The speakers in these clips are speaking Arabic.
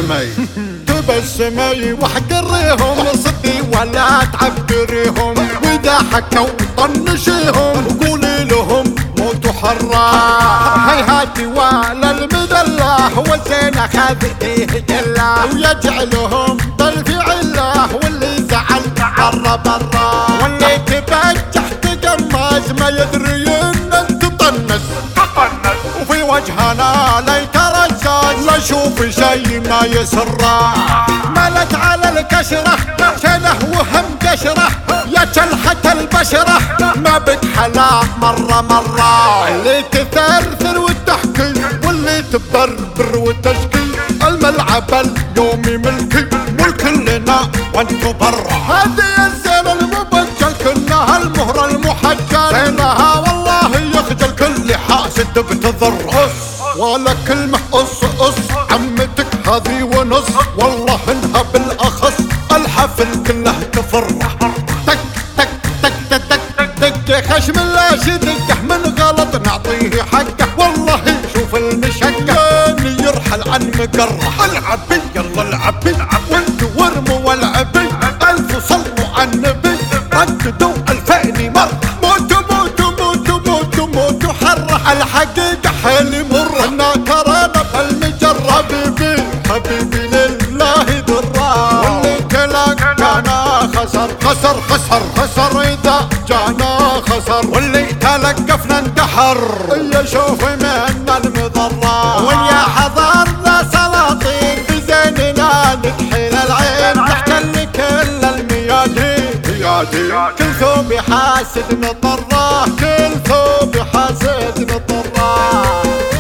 تبسمي تبسمي واحقريهم صدي ولا تعبريهم، واذا حكوا طنشيهم وقولي لهم موتوا حرا. هيهاتي ولا المذله والزين خذتيه جله، ويجعلهم ضلفي عله واللي زعل برا برا، واللي تبجح تقمز ما يدري ان انت طنس، وفي وجهنا لا يترجج لا يشوف شي ما يسره. ملت على الكشره شنه وهم قشره، يا جلحة البشره ما بتحلى مرة مرة. اللي تثرثر وتحكي واللي تبربر وتشكي، الملعب اليومي ملكي ملك لنا وانتو برا. هذه الزين المبجل كلها المهرة المحجل، زينها والله يخجل كل حاسد بتضر. ولا كلمة قص قص عمتك هذي ونص، والله انها بالاخص الحفل كله تفرح. تك تك تك تك تك تك خشم اللاشي دقه من غلط نعطيه حقه، والله شوف المشقه يرحل عن مقره. العبي يلا العبي وانتو ورموا والعبي، الف صلوا على النبي رددوا الفين مره. موتوا موتوا موتوا موتوا موتوا حره، الحقيقه حيل مره انا ترانا بالمجره. حبيبي حبيبي لله درا، واللي تلقانا خسر خسر خسر خسر، اذا جانا خسر واللي تلقفنا اندحر. يا شوف من المضره ويا حضرنا سلاطين بزيننا نكحل العين، نحتل كل الميادين كل ثوب حاسد مطره، كل ثوب حاسد مطره.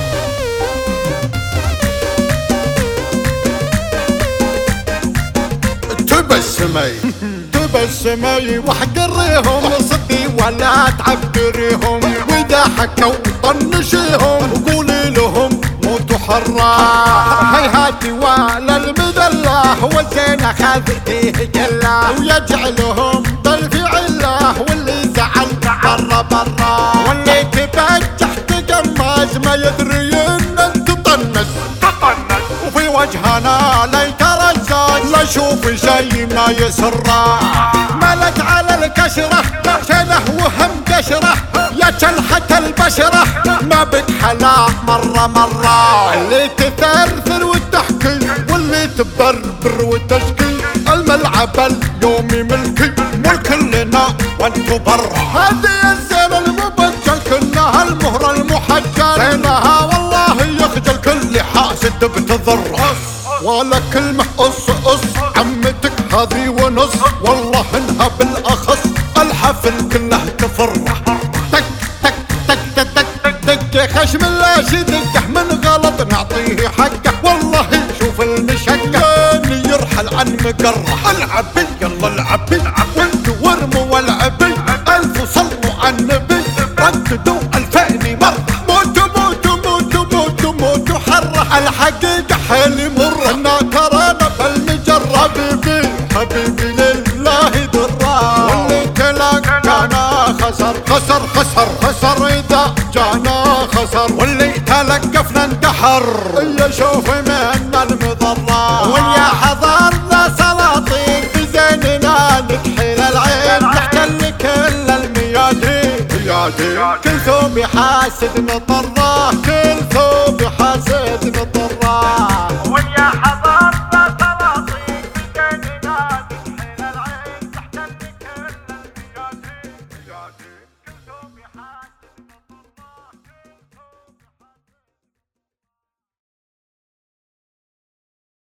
تبسمي تبسمي واحقريهم صدي ولا تعبريهم، واذا حكوا طنشيهم وقولي لهم موتوا حرا. هيهاتي ولا المذله والزين خذتيه جله، ويجعلهم ضلفي عله واللي زعل برا برا، واللي تبجح تقمز ما يدري ان انت طنس، وفي وجهنا لا يترجج لا يشوف شي ما يسره. ملت على الكشره شنه وهم قشره، يا جلحة البشره ما بتحلى مرة مرة. اللي تثرثر وتحكي واللي تبربر وتشكي، الملعب اليومي ملكي ملك لنا وانتو برا. هذه الزين المبجل كلها المهرة المحجل، زينها والله يخجل كل حاسد بتضر. ولا كلمة قص قص عمتك هذي ونص، والله انها بالاخص الحفل كله تفرح. تك تك تك تك تك تك خشم اللاشي دقه من غلط نعطيه حقه، والله شوف المشقه يرحل عن مقره. العبي يلا العبي وانتو ورموا والعبي، الف صلوا على النبي رددوا الفين مره. موتوا موتوا موتوا موتوا موتوا حره، الحقيقه حيل مره انا ترانا بالمجره. حبيبي حبيبي لله درا، واللي تلقانا خسر خسر خسر خسر، اذا جانا خسر واللي تلقفنا اندحر. يا شوف من المضره ويا حضرنا سلاطين بزيننا نكحل العين، نحتل كل الميادين كل ثوب حاسد مطره،